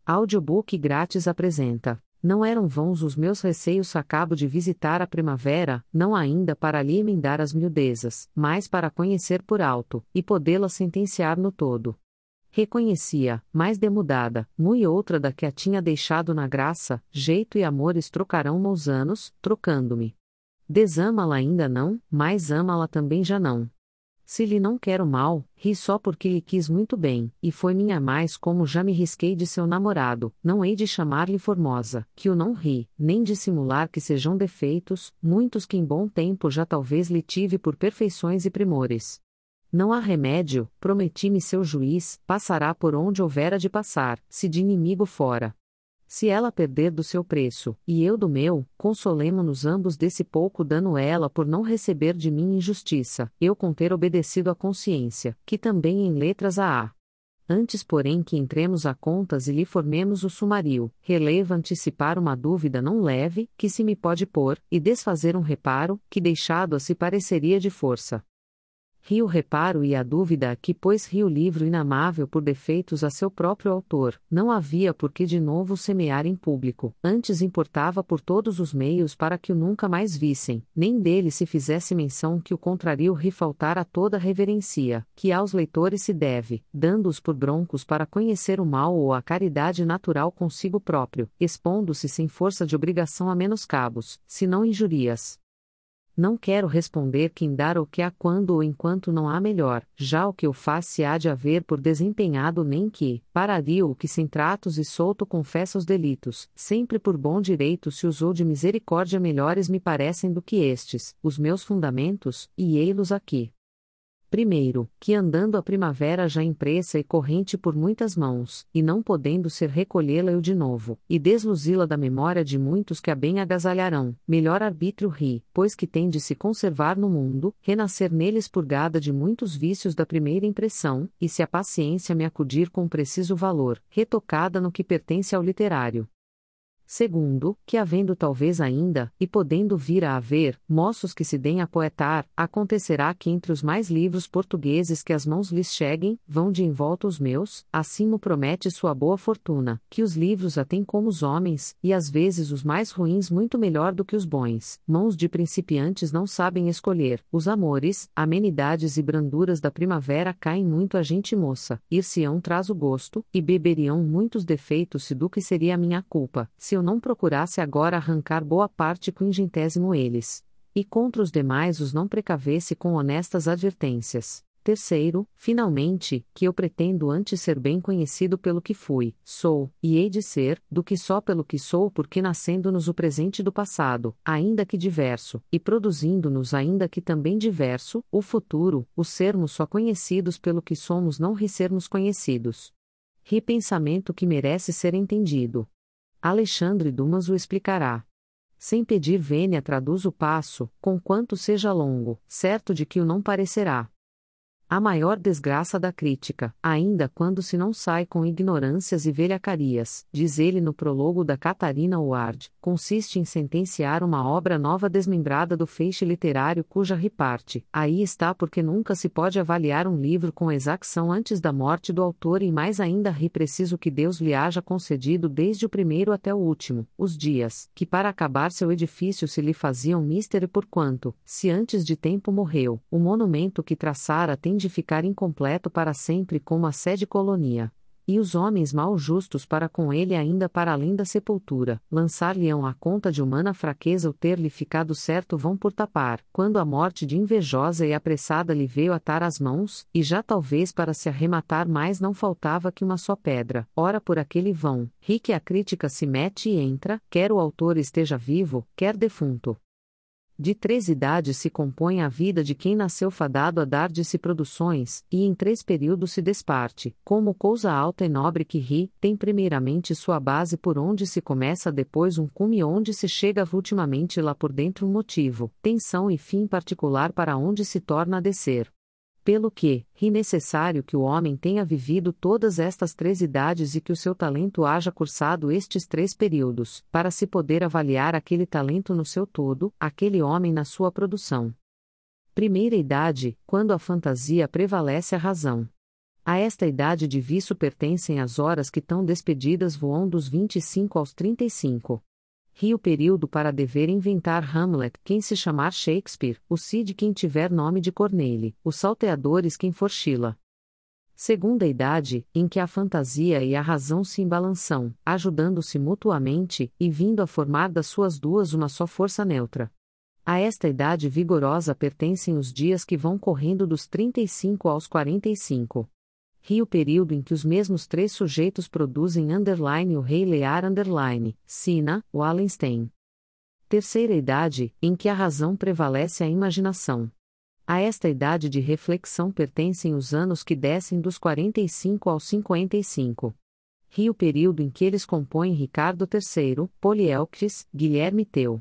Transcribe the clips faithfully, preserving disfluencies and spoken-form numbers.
Audiobook grátis apresenta. Não eram vãos os meus receios. Acabo de visitar a primavera, não ainda para lhe emendar as miudezas, mas para conhecer por alto, e podê-la sentenciar no todo. Reconhecia, mais demudada, mui outra da que a tinha deixado na graça, jeito e amores trocarão-ma os anos, trocando-me. Desama-la ainda não, mas ama-la também já não. Se lhe não quero mal, ri só porque lhe quis muito bem, e foi minha mais como já me risquei de seu namorado, não hei de chamar-lhe formosa, que o não ri, nem dissimular que sejam defeitos, muitos que em bom tempo já talvez lhe tive por perfeições e primores. Não há remédio, prometi-me seu juiz, passará por onde houvera de passar, se de inimigo fora. Se ela perder do seu preço, e eu do meu, consolemo-nos ambos desse pouco dano ela por não receber de mim injustiça, eu com ter obedecido à consciência, que também em letras a há. Antes porém que entremos a contas e lhe formemos o sumário, releva antecipar uma dúvida não leve, que se me pode pôr, e desfazer um reparo, que deixado a se pareceria de força. Rio o reparo e a dúvida aqui, pois rio o livro inamável por defeitos a seu próprio autor, não havia por que de novo semear em público, antes importava por todos os meios para que o nunca mais vissem, nem dele se fizesse menção, que o contrario ri faltar a toda reverência, que aos leitores se deve, dando-os por broncos para conhecer o mal ou a caridade natural consigo próprio, expondo-se sem força de obrigação a menoscabos, senão injurias. Não quero responder quem dar o que há quando ou enquanto não há melhor, já o que eu faz se há de haver por desempenhado, nem que, pararia o que sem tratos e solto confessa os delitos, sempre por bom direito se usou de misericórdia, melhores me parecem do que estes, os meus fundamentos, e ei-los aqui. Primeiro, que andando a primavera já impressa e corrente por muitas mãos, e não podendo ser recolhê-la eu de novo, e desluzi-la da memória de muitos que a bem agasalharão, melhor arbítrio ri, pois que tem de se conservar no mundo, renascer neles purgada de muitos vícios da primeira impressão, e se a paciência me acudir com preciso valor, retocada no que pertence ao literário. Segundo, que havendo talvez ainda, e podendo vir a haver, moços que se deem a poetar, acontecerá que entre os mais livros portugueses que as mãos lhes cheguem, vão de envolta os meus, assim mo promete sua boa fortuna, que os livros a têm como os homens, e às vezes os mais ruins muito melhor do que os bons, mãos de principiantes não sabem escolher, os amores, amenidades e branduras da primavera caem muito a gente moça, ir-se-ão traz o gosto, e beberiam muitos defeitos se do que seria a minha culpa, se eu não procurasse agora arrancar boa parte quingentésimo eles. E contra os demais os não precavesse com honestas advertências. Terceiro, finalmente, que eu pretendo antes ser bem conhecido pelo que fui, sou, e hei de ser, do que só pelo que sou, porque nascendo-nos o presente do passado, ainda que diverso, e produzindo-nos ainda que também diverso, o futuro, o sermos só conhecidos pelo que somos, não ri sermos conhecidos. Ri pensamento que merece ser entendido. Alexandre Dumas o explicará. Sem pedir vênia traduz o passo, conquanto seja longo, certo de que o não parecerá. A maior desgraça da crítica, ainda quando se não sai com ignorâncias e velhacarias, diz ele no prólogo da Catarina Ward, consiste em sentenciar uma obra nova desmembrada do feixe literário cuja riparte, aí está porque nunca se pode avaliar um livro com exação antes da morte do autor e mais ainda ri preciso que Deus lhe haja concedido desde o primeiro até o último, os dias, que para acabar seu edifício se lhe faziam místere porquanto, se antes de tempo morreu, o monumento que traçara tem de ficar incompleto para sempre como a sede colonia. E os homens mal justos para com ele ainda para além da sepultura, lançar-lhe-ão a conta de humana fraqueza o ter-lhe ficado certo vão por tapar, quando a morte de invejosa e apressada lhe veio atar as mãos, e já talvez para se arrematar mais não faltava que uma só pedra, ora por aquele vão, ri que a crítica se mete e entra, quer o autor esteja vivo, quer defunto. De três idades se compõe a vida de quem nasceu fadado a dar de si produções, e em três períodos se desparte, como coisa alta e nobre que ri, tem primeiramente sua base por onde se começa, depois um cume onde se chega ultimamente lá por dentro um motivo, tensão e fim particular para onde se torna a descer. Pelo que, ri necessário que o homem tenha vivido todas estas três idades e que o seu talento haja cursado estes três períodos, para se poder avaliar aquele talento no seu todo, aquele homem na sua produção. Primeira idade, quando a fantasia prevalece a razão. A esta idade de vício pertencem as horas que tão despedidas voam dos vinte e cinco aos trinta e cinco. Rio período para dever inventar Hamlet, quem se chamar Shakespeare, o Cid quem tiver nome de Corneille, os salteadores quem for Schiller. Segunda idade, em que a fantasia e a razão se embalançam, ajudando-se mutuamente, e vindo a formar das suas duas uma só força neutra. A esta idade vigorosa pertencem os dias que vão correndo dos trinta e cinco aos quarenta e cinco. Rio período em que os mesmos três sujeitos produzem underline o Rei Lear underline, Sina, Wallenstein. Terceira idade, em que a razão prevalece a imaginação. A esta idade de reflexão pertencem os anos que descem dos quarenta e cinco aos cinquenta e cinco. Rio período em que eles compõem Ricardo terceiro, Polielctes, Guilherme Teu.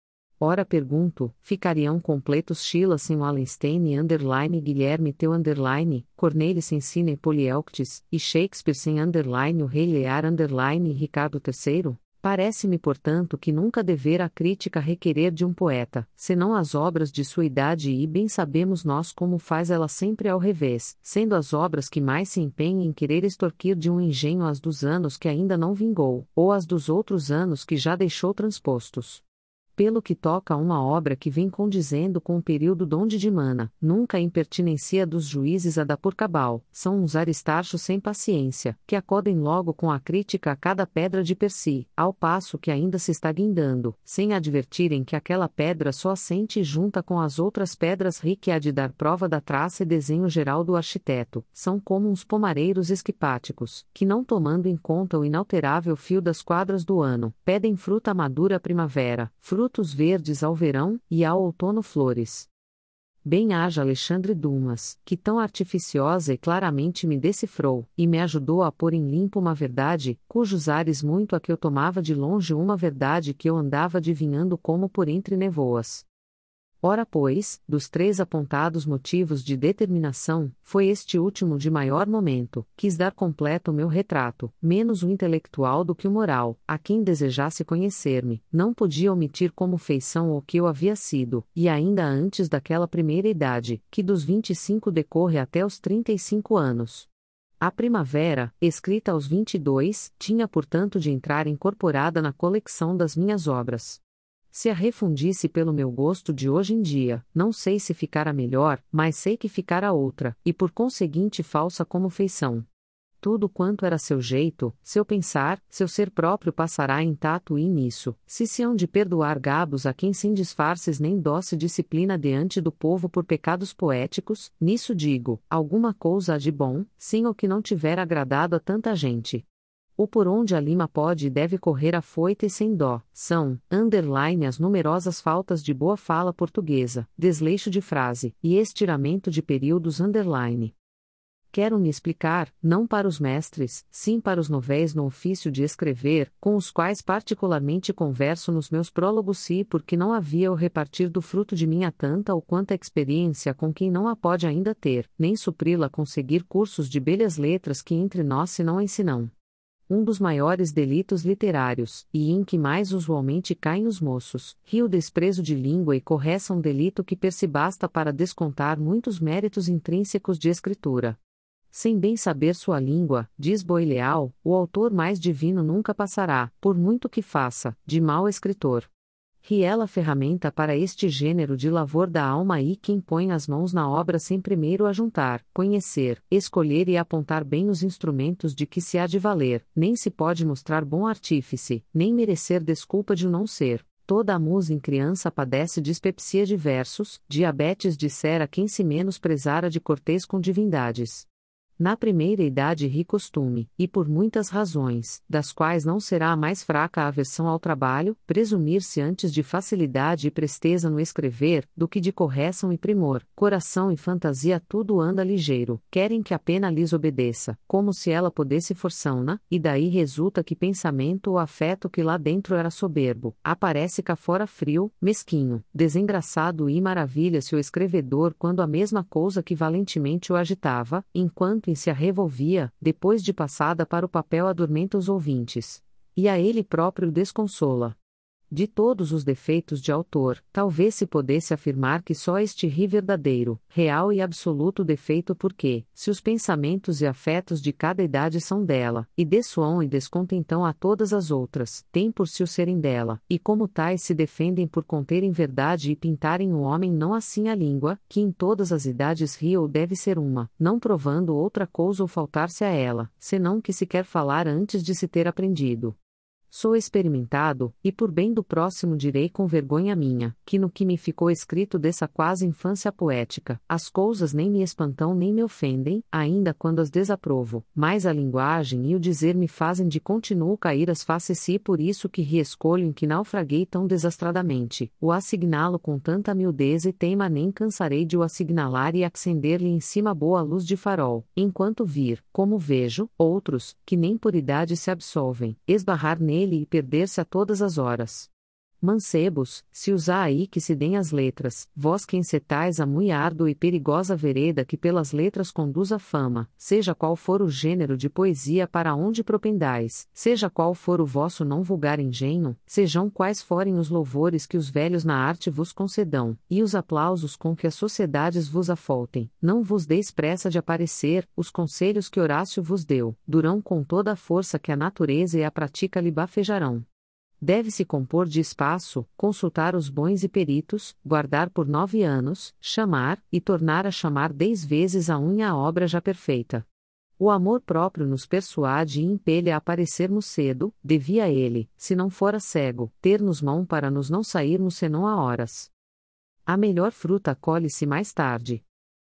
Ora pergunto, ficariam completos Schiller sem Wallenstein e underline Guilherme Teu underline, Corneille sem Sina e Polielctes, e Shakespeare sem underline o Rei Lear underline e Ricardo terceiro? Parece-me, portanto, que nunca devera a crítica requerer de um poeta, senão as obras de sua idade e bem sabemos nós como faz ela sempre ao revés, sendo as obras que mais se empenham em querer extorquir de um engenho as dos anos que ainda não vingou, ou as dos outros anos que já deixou transpostos. Pelo que toca a uma obra que vem condizendo com o período donde dimana, nunca a impertinência dos juízes a da por cabal, são uns aristarchos sem paciência, que acodem logo com a crítica a cada pedra de per si, ao passo que ainda se está guindando, sem advertirem que aquela pedra só assente e junta com as outras pedras ri que há de dar prova da traça e desenho geral do arquiteto, são como uns pomareiros esquipáticos, que não tomando em conta o inalterável fio das quadras do ano, pedem fruta madura à primavera, fruta frutos verdes ao verão, e ao outono flores. Bem haja Alexandre Dumas, que tão artificiosa e claramente me decifrou, e me ajudou a pôr em limpo uma verdade, cujos ares muito a que eu tomava de longe uma verdade que eu andava adivinhando como por entre nevoas. Ora pois, dos três apontados motivos de determinação, foi este último de maior momento, quis dar completo o meu retrato, menos o intelectual do que o moral, a quem desejasse conhecer-me, não podia omitir como feição o que eu havia sido, e ainda antes daquela primeira idade, que dos vinte e cinco decorre até os trinta e cinco anos. A Primavera, escrita aos vinte e dois, tinha portanto de entrar incorporada na coleção das minhas obras. Se a refundisse pelo meu gosto de hoje em dia, não sei se ficara melhor, mas sei que ficara outra, e por conseguinte falsa como feição. Tudo quanto era seu jeito, seu pensar, seu ser próprio passará intacto e nisso, se se hão de perdoar gabos a quem sem disfarces nem doce disciplina diante do povo por pecados poéticos, nisso digo, alguma cousa há de bom, sim o que não tiver agradado a tanta gente. O por onde a lima pode e deve correr afoita e sem dó, são, underline as numerosas faltas de boa fala portuguesa, desleixo de frase, e estiramento de períodos underline. Quero me explicar, não para os mestres, sim para os novéis no ofício de escrever, com os quais particularmente converso nos meus prólogos se porque não havia o repartir do fruto de minha tanta ou quanta experiência com quem não a pode ainda ter, nem supri-la conseguir cursos de belhas letras que entre nós se não ensinam. Um dos maiores delitos literários, e em que mais usualmente caem os moços, rio desprezo de língua e correção delito que per si basta para descontar muitos méritos intrínsecos de escritura. Sem bem saber sua língua, diz Boileau, o autor mais divino nunca passará, por muito que faça, de mau escritor. Riela ferramenta para este gênero de lavor da alma e quem põe as mãos na obra sem primeiro ajuntar, conhecer, escolher e apontar bem os instrumentos de que se há de valer, nem se pode mostrar bom artífice, nem merecer desculpa de o não ser. Toda a musa em criança padece dispepsia de versos, diabetes dissera quem se menosprezara de cortês com divindades. Na primeira idade ri costume, e por muitas razões, das quais não será a mais fraca a aversão ao trabalho, presumir-se antes de facilidade e presteza no escrever, do que de correção e primor, coração e fantasia tudo anda ligeiro, querem que a pena lhes obedeça, como se ela pudesse forção-na, e daí resulta que pensamento ou afeto que lá dentro era soberbo, aparece cá fora frio, mesquinho, desengraçado e maravilha-se o escrevedor quando a mesma cousa que valentemente o agitava, enquanto em se a revolvia, depois de passada para o papel adormenta os ouvintes. E a ele próprio desconsola. De todos os defeitos de autor, talvez se pudesse afirmar que só este ri verdadeiro, real e absoluto defeito porque, se os pensamentos e afetos de cada idade são dela, e dessoam e descontentam a todas as outras, têm por si o serem dela, e como tais se defendem por conterem verdade e pintarem o homem não assim a língua, que em todas as idades ri ou deve ser uma, não provando outra coisa ou faltar-se a ela, senão que se quer falar antes de se ter aprendido. Sou experimentado, e por bem do próximo direi com vergonha minha, que no que me ficou escrito dessa quase infância poética, as coisas nem me espantam nem me ofendem, ainda quando as desaprovo, mas a linguagem e o dizer me fazem de continuo cair as faces e por isso que reescolho em que naufraguei tão desastradamente, o assigná-lo com tanta miudeza e teima nem cansarei de o assignalar e acender-lhe em cima boa luz de farol, enquanto vir, como vejo, outros, que nem por idade se absolvem, esbarrar nele e perder-se a todas as horas. Mancebos, se usar aí que se deem as letras, vós que encetais a mui árdua e perigosa vereda que pelas letras conduz a fama, seja qual for o gênero de poesia para onde propendais, seja qual for o vosso não vulgar engenho, sejam quais forem os louvores que os velhos na arte vos concedam, e os aplausos com que as sociedades vos afoltem, não vos deis pressa de aparecer, os conselhos que Horácio vos deu, durão com toda a força que a natureza e a prática lhe bafejarão. Deve-se compor de espaço, consultar os bons e peritos, guardar por nove anos, chamar, e tornar a chamar dez vezes a unha a obra já perfeita. O amor próprio nos persuade e impelha a aparecermos cedo, devia ele, se não fora cego, ter-nos mão para nos não sairmos senão a horas. A melhor fruta colhe-se mais tarde.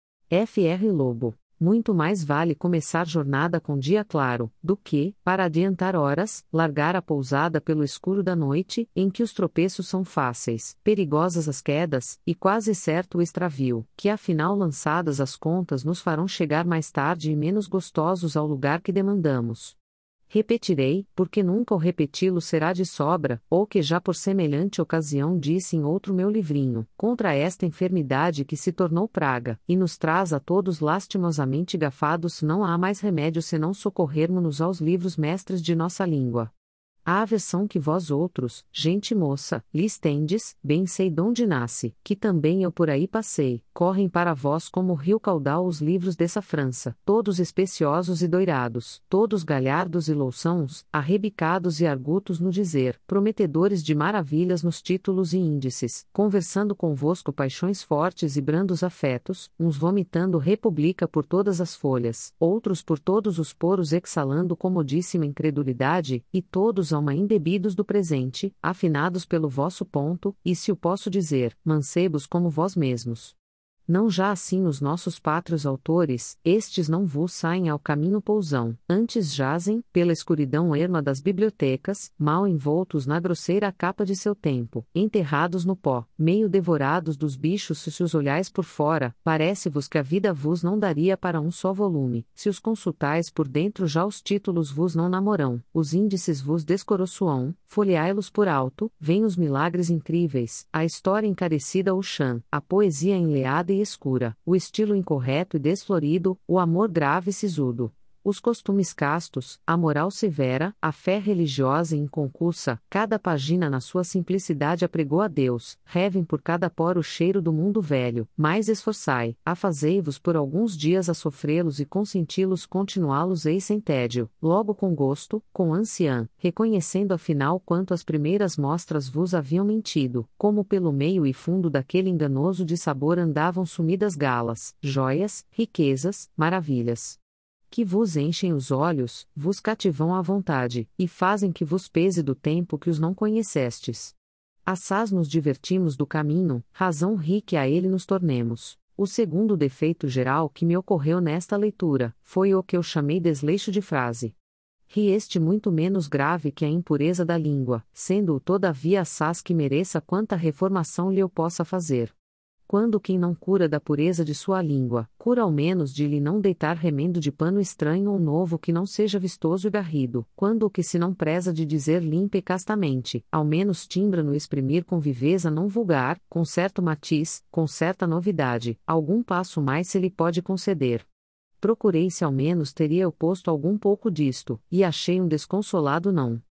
F R Lobo. Muito mais vale começar jornada com dia claro, do que, para adiantar horas, largar a pousada pelo escuro da noite, em que os tropeços são fáceis, perigosas as quedas, e quase certo o extravio, que afinal lançadas as contas nos farão chegar mais tarde e menos gostosos ao lugar que demandamos. Repetirei, porque nunca o repeti-lo será de sobra, ou que já por semelhante ocasião disse em outro meu livrinho, contra esta enfermidade que se tornou praga, e nos traz a todos lastimosamente gafados, não há mais remédio senão socorrermo-nos aos livros mestres de nossa língua. A aversão que vós outros, gente moça, lhes tendes, bem sei donde nasce, que também eu por aí passei, correm para vós como rio caudal os livros dessa França, todos especiosos e doirados, todos galhardos e louçãos, arrebicados e argutos no dizer, prometedores de maravilhas nos títulos e índices, conversando convosco paixões fortes e brandos afetos, uns vomitando república por todas as folhas, outros por todos os poros exalando comodíssima incredulidade, e todos alma embebidos do presente, afinados pelo vosso ponto, e se o posso dizer, mancebos como vós mesmos. Não já assim os nossos pátrios autores, estes não vos saem ao caminho pousão, antes jazem, pela escuridão erma das bibliotecas, mal envoltos na grosseira capa de seu tempo, enterrados no pó, meio devorados dos bichos. Se os olhais por fora, parece-vos que a vida vos não daria para um só volume, se os consultais por dentro já os títulos vos não namorão, os índices vos descoroçoam, folheai-los por alto, vêm os milagres incríveis, a história encarecida ou chã, a poesia enleada e escura, o estilo incorreto e desflorido, o amor grave e sisudo, os costumes castos, a moral severa, a fé religiosa e inconcursa, cada página na sua simplicidade apregou a Deus, revem por cada poro o cheiro do mundo velho, mais esforçai, afazei-vos por alguns dias a sofrê-los e consenti-los continuá-los eis sem tédio, logo com gosto, com anciã, reconhecendo afinal quanto as primeiras mostras vos haviam mentido, como pelo meio e fundo daquele enganoso de sabor andavam sumidas galas, joias, riquezas, maravilhas. Que vos enchem os olhos, vos cativam à vontade, e fazem que vos pese do tempo que os não conhecestes. Assaz nos divertimos do caminho, razão ri que a ele nos tornemos. O segundo defeito geral que me ocorreu nesta leitura, foi o que eu chamei desleixo de frase. Ri este muito menos grave que a impureza da língua, sendo-o todavia assaz que mereça quanta reformação lhe eu possa fazer. Quando quem não cura da pureza de sua língua, cura ao menos de lhe não deitar remendo de pano estranho ou novo que não seja vistoso e garrido, quando o que se não preza de dizer limpa e castamente, ao menos timbra no exprimir com viveza não vulgar, com certo matiz, com certa novidade, algum passo mais se lhe pode conceder. Procurei se ao menos teria eu posto algum pouco disto, e achei um desconsolado não.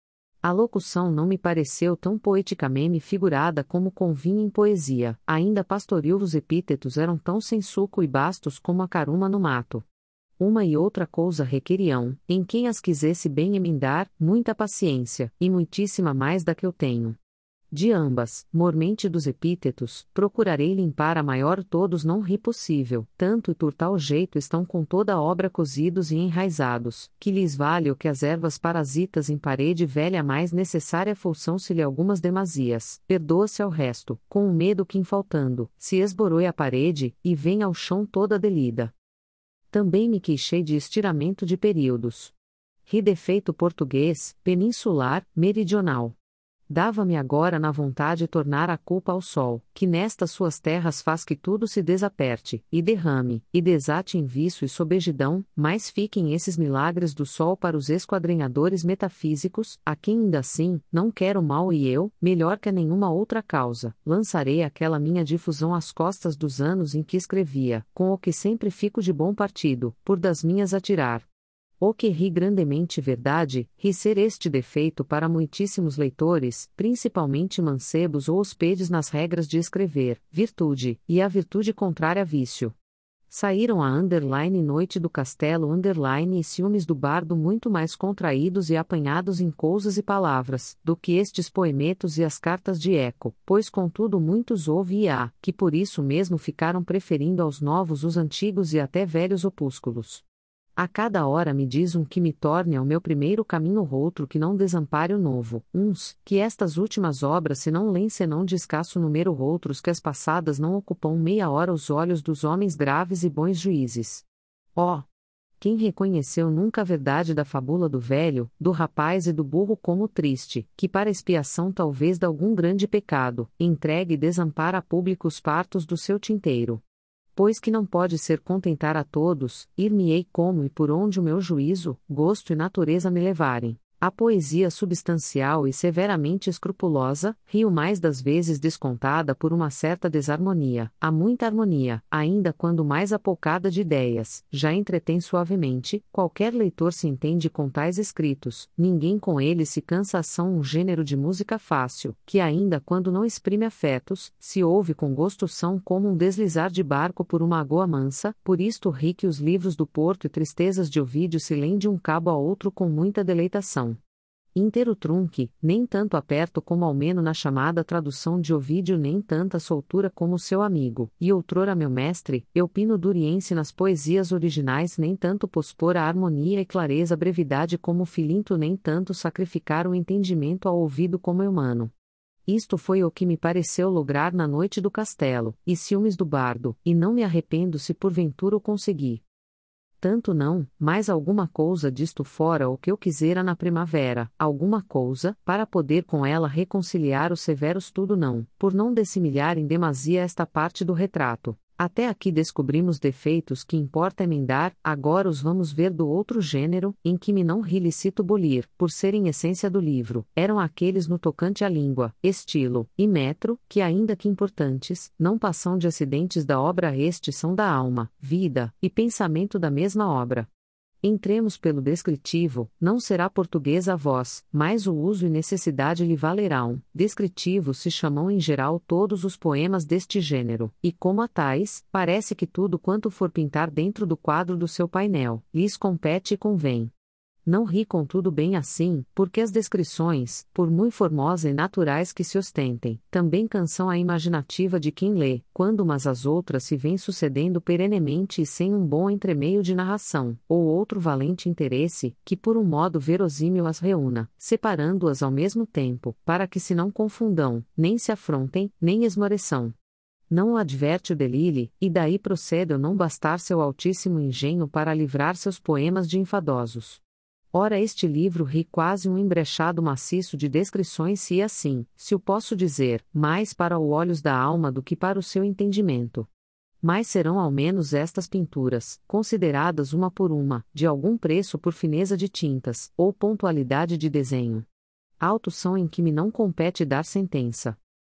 A locução não me pareceu tão poeticamente figurada como convinha em poesia, ainda pastoril os epítetos eram tão sem suco e bastos como a caruma no mato. Uma e outra coisa requeriam, em quem as quisesse bem emendar, muita paciência, e muitíssima mais da que eu tenho. De ambas, mormente dos epítetos, procurarei limpar a maior todos não ri possível, tanto e por tal jeito estão com toda a obra cozidos e enraizados, que lhes vale o que as ervas parasitas em parede velha mais necessária folsão-se-lhe algumas demasias, perdoa-se ao resto, com o medo que em faltando, se esboroe a parede, e vem ao chão toda delida. Também me queixei de estiramento de períodos. Ri defeito português, peninsular, meridional. Dava-me agora na vontade tornar a culpa ao sol, que nestas suas terras faz que tudo se desaperte, e derrame, e desate em vício e sobejidão, mas fiquem esses milagres do sol para os esquadrinhadores metafísicos, a quem ainda assim, não quero mal e eu, melhor que a nenhuma outra causa, lançarei aquela minha difusão às costas dos anos em que escrevia, com o que sempre fico de bom partido, por das minhas atirar. O que ri grandemente verdade, ri ser este defeito para muitíssimos leitores, principalmente mancebos ou hospedes nas regras de escrever, virtude, e a virtude contrária a vício. Saíram a underline noite do castelo underline e ciúmes do bardo muito mais contraídos e apanhados em cousas e palavras, do que estes poemetos e as cartas de eco, pois contudo muitos houve e há, que por isso mesmo ficaram preferindo aos novos os antigos e até velhos opúsculos. A cada hora me diz um que me torne ao meu primeiro caminho outro que não desampare o novo, uns, que estas últimas obras se não lêem senão de escasso número outros que as passadas não ocupam meia hora os olhos dos homens graves e bons juízes. Ó! Oh, quem reconheceu nunca a verdade da fabula do velho, do rapaz e do burro como triste, que para expiação talvez de algum grande pecado, entregue e desampara a público os partos do seu tinteiro? Pois que não pode ser contentar a todos, ir-me-ei como e por onde o meu juízo, gosto e natureza me levarem. A poesia substancial e severamente escrupulosa, rio mais das vezes descontada por uma certa desarmonia, há muita harmonia, ainda quando mais apoucada de ideias, já entretém suavemente, qualquer leitor se entende com tais escritos, ninguém com eles se cansa são um gênero de música fácil, que ainda quando não exprime afetos, se ouve com gosto são como um deslizar de barco por uma água mansa, por isto ri que os livros do Porto e Tristezas de Ovídio se lêem de um cabo a outro com muita deleitação. Inteiro trunque, nem tanto aperto como ao menos na chamada tradução de Ovídio nem tanta soltura como seu amigo, e outrora meu mestre, Eupino Duriense nas poesias originais nem tanto pospor a harmonia e clareza brevidade como Filinto nem tanto sacrificar o entendimento ao ouvido como Eumano. Isto foi o que me pareceu lograr na noite do castelo, e ciúmes do bardo, e não me arrependo se porventura o consegui. Tanto não, mais alguma cousa disto fora o que eu quisera na primavera, alguma cousa, para poder com ela reconciliar os severos tudo não, por não dessimilhar em demasia esta parte do retrato. Até aqui descobrimos defeitos que importa emendar, agora os vamos ver do outro gênero, em que me não ri licito bolir, por serem essência do livro, eram aqueles no tocante à língua, estilo, e metro, que ainda que importantes, não passam de acidentes da obra estes são da alma, vida, e pensamento da mesma obra. Entremos pelo descritivo, não será português a voz, mas o uso e necessidade lhe valerão. Descritivos se chamam em geral todos os poemas deste gênero, e como a tais, parece que tudo quanto for pintar dentro do quadro do seu painel, lhes compete e convém. Não ri contudo bem assim, porque as descrições, por muito formosas e naturais que se ostentem, também cansam a imaginativa de quem lê, quando umas às outras se vêm sucedendo perenemente e sem um bom entremeio de narração, ou outro valente interesse, que por um modo verosímil as reúna, separando-as ao mesmo tempo, para que se não confundam, nem se afrontem, nem esmoreçam. Não o adverte o Delille, e daí procede o não bastar seu altíssimo engenho para livrar seus poemas de enfadosos. Ora este livro ri quase um embrechado maciço de descrições se assim, se o posso dizer, mais para os olhos da alma do que para o seu entendimento. Mas serão ao menos estas pinturas, consideradas uma por uma, de algum preço por fineza de tintas, ou pontualidade de desenho. Autos são em que me não compete dar sentença.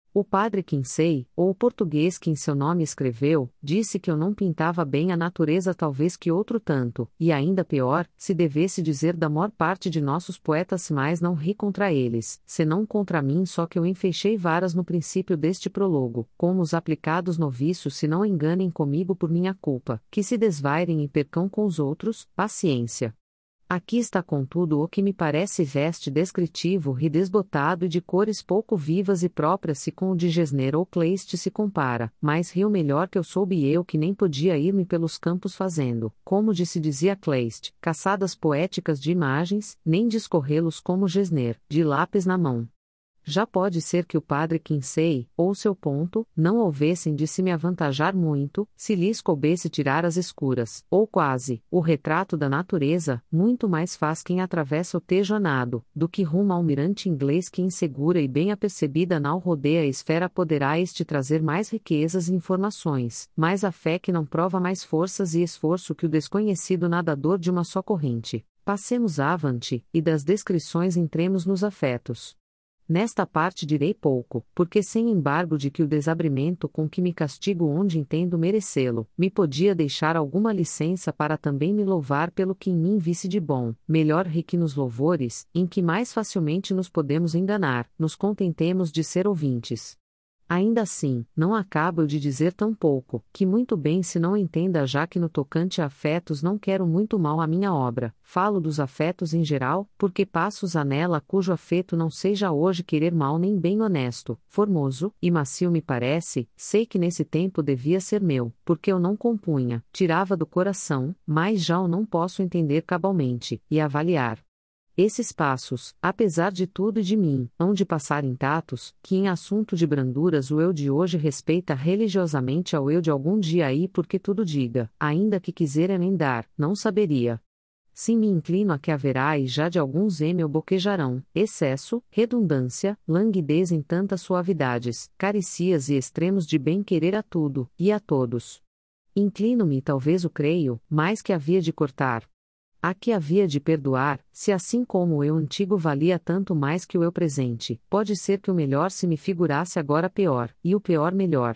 O padre Kinsey, ou o português que em seu nome escreveu, disse que eu não pintava bem a natureza talvez que outro tanto, e ainda pior, se devesse dizer da maior parte de nossos poetas se mais não ri contra eles, senão contra mim só que eu enfeixei varas no princípio deste prólogo, como os aplicados noviços se não enganem comigo por minha culpa, que se desvairem e percam com os outros, paciência. Aqui está contudo o que me parece veste descritivo e desbotado e de cores pouco vivas e próprias se com o de Gesner ou Kleist se compara, mas rio melhor que eu soube eu que nem podia ir-me pelos campos fazendo, como de se dizia Kleist, caçadas poéticas de imagens, nem discorrê-los como Gesner, de lápis na mão. Já pode ser que o padre Kinsey, ou seu ponto, não houvessem de se me avantajar muito, se lhes coubesse tirar as escuras, ou quase, o retrato da natureza, muito mais faz quem atravessa o tejo a nado, do que rumo ao mirante inglês que insegura e bem apercebida nau rodeia a esfera poderá este trazer mais riquezas e informações, mas a fé que não prova mais forças e esforço que o desconhecido nadador de uma só corrente. Passemos avante, e das descrições entremos nos afetos. Nesta parte direi pouco, porque sem embargo de que o desabrimento com que me castigo onde entendo merecê-lo, me podia deixar alguma licença para também me louvar pelo que em mim visse de bom, melhor rique nos louvores, em que mais facilmente nos podemos enganar, nos contentemos de ser ouvintes. Ainda assim, não acabo eu de dizer tão pouco, que muito bem se não entenda já que no tocante a afetos não quero muito mal à minha obra, falo dos afetos em geral, porque passos a nela cujo afeto não seja hoje querer mal nem bem honesto, formoso, e macio me parece, sei que nesse tempo devia ser meu, porque eu não compunha, tirava do coração, mas já o não posso entender cabalmente, e avaliar. Esses passos, apesar de tudo e de mim, hão de passar intactos, que em assunto de branduras o eu de hoje respeita religiosamente ao eu de algum dia aí porque tudo diga, ainda que quiser emendar, não saberia. Sim me inclino a que haverá e já de alguns m o boquejarão, excesso, redundância, languidez em tantas suavidades, caricias e extremos de bem-querer a tudo, e a todos. Inclino-me talvez o creio, mais que havia de cortar. A que havia de perdoar, se assim como o eu antigo valia tanto mais que o eu presente, pode ser que o melhor se me figurasse agora pior, e o pior melhor.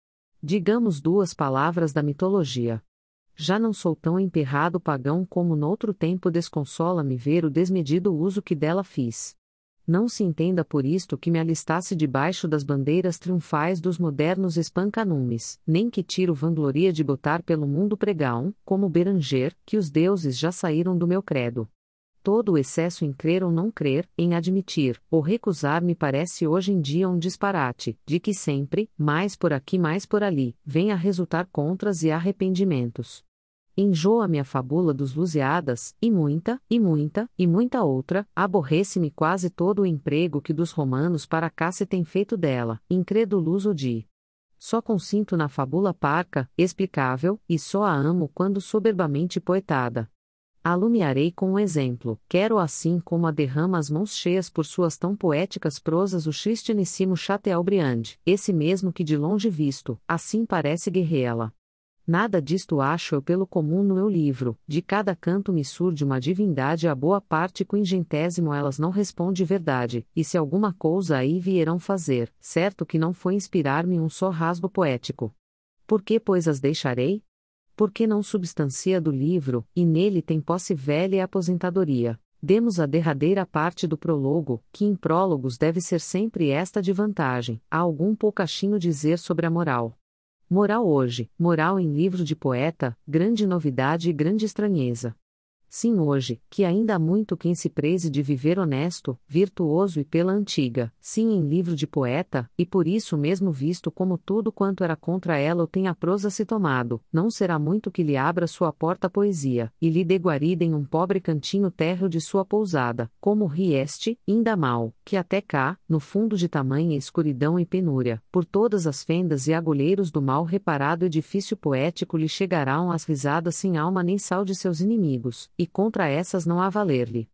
Digamos duas palavras da mitologia. Já não sou tão emperrado pagão como noutro tempo desconsola-me ver o desmedido uso que dela fiz. Não se entenda por isto que me alistasse debaixo das bandeiras triunfais dos modernos espancanumes, nem que tiro vangloria de botar pelo mundo pregão, como Beranger, que os deuses já saíram do meu credo. Todo o excesso em crer ou não crer, em admitir, ou recusar me parece hoje em dia um disparate, de que sempre, mais por aqui mais por ali, vem a resultar contras e arrependimentos. Enjoa-me a fabula dos Lusíadas, e muita, e muita, e muita outra, aborrece-me quase todo o emprego que dos romanos para cá se tem feito dela, incrédulos ou de. Só consinto na fabula parca, explicável, e só a amo quando soberbamente poetada. Alumiarei com um exemplo, quero assim como a derrama as mãos cheias por suas tão poéticas prosas o Christianissimo Chateaubriand, esse mesmo que de longe visto, assim parece guerreá-la. Nada disto acho eu pelo comum no meu livro, de cada canto me surge uma divindade a boa parte quingentésimo elas não responde verdade, e se alguma cousa aí vierão fazer, certo que não foi inspirar-me um só rasgo poético. Por que pois as deixarei? Porque não substancia do livro, e nele tem posse velha e aposentadoria. Demos a derradeira parte do prólogo, que em prólogos deve ser sempre esta de vantagem, há algum poucachinho dizer sobre a moral. Moral hoje, moral em livro de poeta, grande novidade e grande estranheza. Sim hoje, que ainda há muito quem se preze de viver honesto, virtuoso e pela antiga, sim em livro de poeta, e por isso mesmo visto como tudo quanto era contra ela o tem a prosa se tomado, não será muito que lhe abra sua porta a poesia, e lhe dê guarida em um pobre cantinho térreo de sua pousada, como ri este, inda mal, que até cá, no fundo de tamanha escuridão e penúria, por todas as fendas e agulheiros do mal reparado edifício poético lhe chegarão as risadas sem alma nem sal de seus inimigos, e contra essas não há valer-lhe.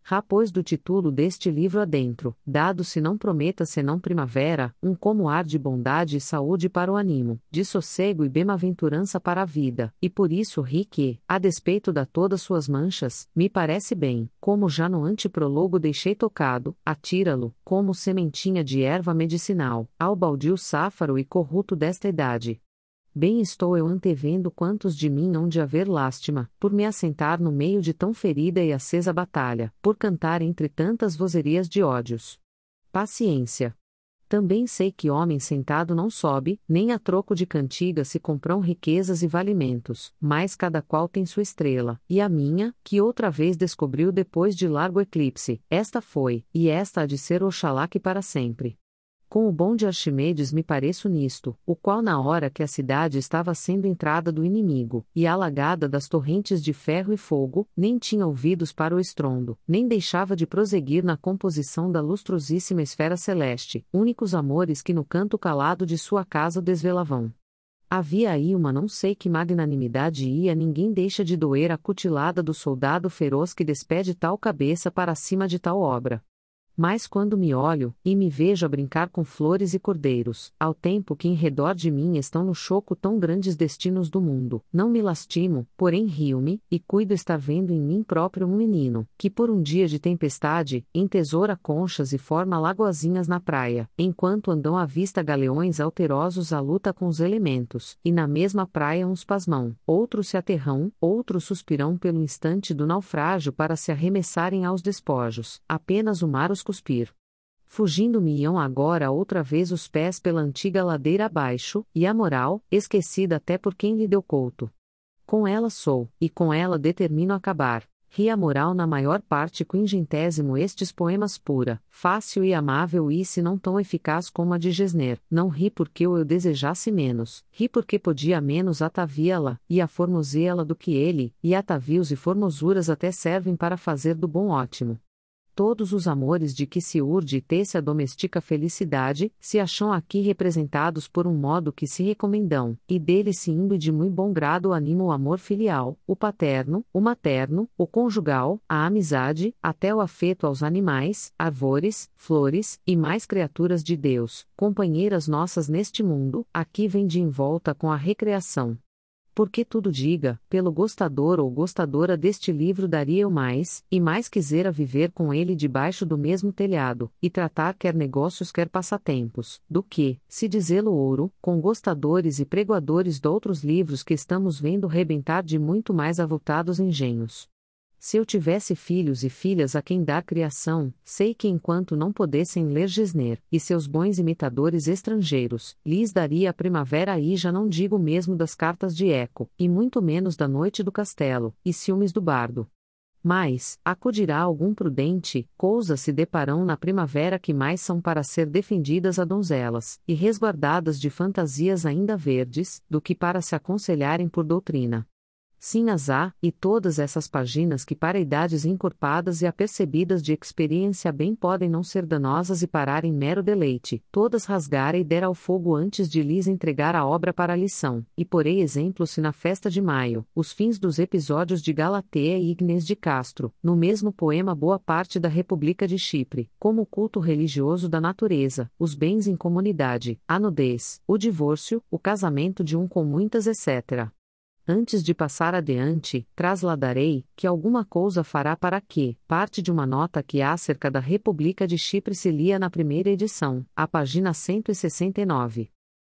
Rapôs do título deste livro adentro, dado se não prometa senão primavera, um como ar de bondade e saúde para o ânimo, de sossego e bem-aventurança para a vida, e por isso ri que, a despeito da todas suas manchas, me parece bem, como já no anteprologo deixei tocado, atira-lo, como sementinha de erva medicinal, ao baldio sáfaro e corruto desta idade. Bem estou eu antevendo quantos de mim hão de haver lástima, por me assentar no meio de tão ferida e acesa batalha, por cantar entre tantas vozerias de ódios. Paciência. Também sei que homem sentado não sobe, nem a troco de cantiga se compram riquezas e valimentos, mas cada qual tem sua estrela, e a minha, que outra vez descobriu depois de largo eclipse, esta foi, e esta há de ser oxalá que para sempre. Com o bom de Arquimedes me pareço nisto, o qual na hora que a cidade estava sendo entrada do inimigo, e alagada das torrentes de ferro e fogo, nem tinha ouvidos para o estrondo, nem deixava de prosseguir na composição da lustrosíssima esfera celeste, únicos amores que no canto calado de sua casa o desvelavam. Havia aí uma não sei que magnanimidade e a ninguém deixa de doer a cutilada do soldado feroz que despede tal cabeça para cima de tal obra. Mas quando me olho, e me vejo a brincar com flores e cordeiros, ao tempo que em redor de mim estão no choco tão grandes destinos do mundo, não me lastimo, porém rio-me, e cuido estar vendo em mim próprio um menino, que por um dia de tempestade, entesoura conchas e forma lagoazinhas na praia, enquanto andam à vista galeões alterosos à luta com os elementos, e na mesma praia uns pasmão, outros se aterrão, outros suspirão pelo instante do naufrágio para se arremessarem aos despojos, apenas o mar os cuspir. Fugindo-me-iam agora outra vez os pés pela antiga ladeira abaixo, e a moral, esquecida até por quem lhe deu couto. Com ela sou, e com ela determino acabar. Ri a moral na maior parte quingentésimo estes poemas pura, fácil e amável e se não tão eficaz como a de Gesner, não ri porque o eu desejasse menos, ri porque podia menos atavia-la, e a formoseá-la do que ele, e atavios e formosuras até servem para fazer do bom ótimo. Todos os amores de que se urde e tece a domestica felicidade, se acham aqui representados por um modo que se recomendam, e dele se imbe de muito bom grado anima o amor filial, o paterno, o materno, o conjugal, a amizade, até o afeto aos animais, arvores, flores, e mais criaturas de Deus, companheiras nossas neste mundo, aqui vem de envolta com a recreação. Porque tudo diga, pelo gostador ou gostadora deste livro daria eu mais, e mais quisera viver com ele debaixo do mesmo telhado, e tratar quer negócios quer passatempos, do que, se dizê-lo ouro, com gostadores e pregoadores doutros livros que estamos vendo rebentar de muito mais avultados engenhos. Se eu tivesse filhos e filhas a quem dar criação, sei que enquanto não pudessem ler Gesner, e seus bons imitadores estrangeiros, lhes daria a primavera e já não digo mesmo das cartas de Eco, e muito menos da noite do castelo, e ciúmes do bardo. Mas, acudirá algum prudente, cousas se deparão na primavera que mais são para ser defendidas a donzelas, e resguardadas de fantasias ainda verdes, do que para se aconselharem por doutrina. Sim as há, e todas essas páginas que para idades encorpadas e apercebidas de experiência bem podem não ser danosas e parar em mero deleite, todas rasgara e dera ao fogo antes de lhes entregar a obra para a lição, e porei exemplo se na festa de maio, os fins dos episódios de Galatea e Ignes de Castro, no mesmo poema boa parte da República de Chipre, como o culto religioso da natureza, os bens em comunidade, a nudez, o divórcio, o casamento de um com muitas etcétera. Antes de passar adiante, trasladarei, que alguma coisa fará para que, parte de uma nota que há acerca da República de Chipre se lia na primeira edição, a página cento e sessenta e nove.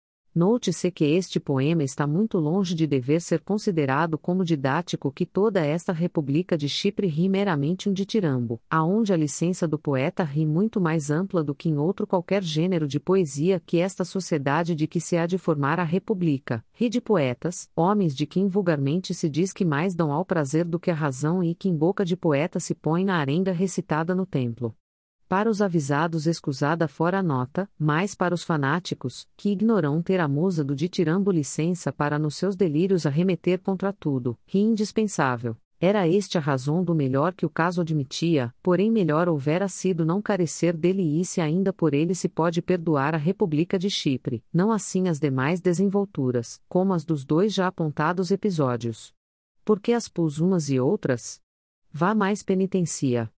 Note-se que este poema está muito longe de dever ser considerado como didático que toda esta República de Chipre ri meramente um ditirambo, aonde a licença do poeta ri muito mais ampla do que em outro qualquer gênero de poesia que esta sociedade de que se há de formar a República, ri de poetas, homens de quem vulgarmente se diz que mais dão ao prazer do que a razão e que em boca de poeta se põe na arenga recitada no templo. Para os avisados escusada fora a nota, mas para os fanáticos, que ignoram ter a musa do ditirambo licença para nos seus delírios arremeter contra tudo, ri indispensável. Era este a razão do melhor que o caso admitia, porém melhor houvera sido não carecer dele e se ainda por ele se pode perdoar a República de Chipre, não assim as demais desenvolturas, como as dos dois já apontados episódios. Porque as pus umas e outras? Vá mais penitencia.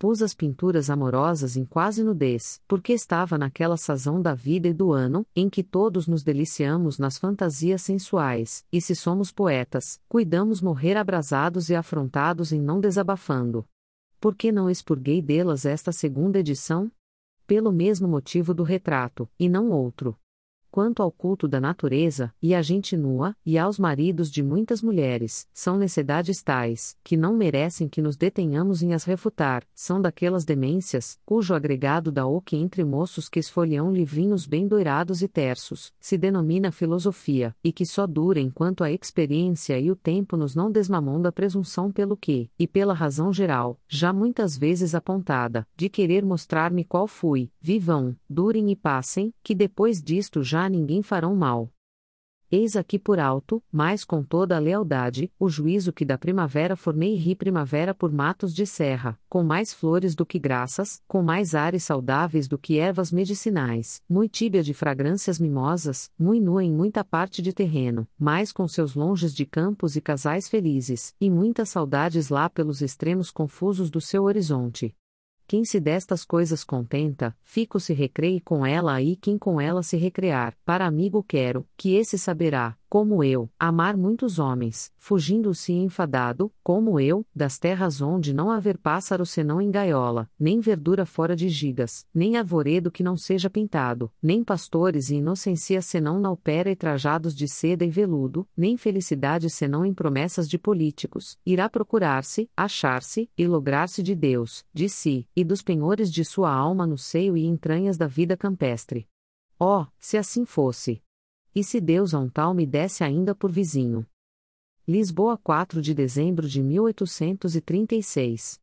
Pus as pinturas amorosas em quase nudez, porque estava naquela sazão da vida e do ano, em que todos nos deliciamos nas fantasias sensuais, e se somos poetas, cuidamos morrer abrasados e afrontados em não desabafando. Por que não expurguei delas esta segunda edição? Pelo mesmo motivo do retrato, e não outro. Quanto ao culto da natureza, e à gente nua, e aos maridos de muitas mulheres, são necessidades tais, que não merecem que nos detenhamos em as refutar, são daquelas demências, cujo agregado dá o que entre moços que esfolham livrinhos bem doirados e terços, se denomina filosofia, e que só dura enquanto a experiência e o tempo nos não desmamam da presunção pelo que, e pela razão geral, já muitas vezes apontada, de querer mostrar-me qual fui, vivam, durem e passem, que depois disto já a ninguém farão mal. Eis aqui por alto, mas com toda a lealdade, o juízo que da primavera formei e ri primavera por matos de serra, com mais flores do que graças, com mais ares saudáveis do que ervas medicinais, mui tíbia de fragrâncias mimosas, mui nua em muita parte de terreno, mas com seus longes de campos e casais felizes, e muitas saudades lá pelos extremos confusos do seu horizonte. Quem se destas coisas contenta, fico se recreie com ela aí quem com ela se recrear, para amigo quero, que esse saberá, como eu, amar muitos homens, fugindo-se enfadado, como eu, das terras onde não haver pássaro senão em gaiola, nem verdura fora de gigas, nem arvoredo que não seja pintado, nem pastores e inocência senão na ópera e trajados de seda e veludo, nem felicidade senão em promessas de políticos, irá procurar-se, achar-se, e lograr-se de Deus, de si, e dos penhores de sua alma no seio e entranhas da vida campestre. Oh, se assim fosse! E se Deus a um tal me desse ainda por vizinho? Lisboa, quatro de dezembro de mil oitocentos e trinta e seis.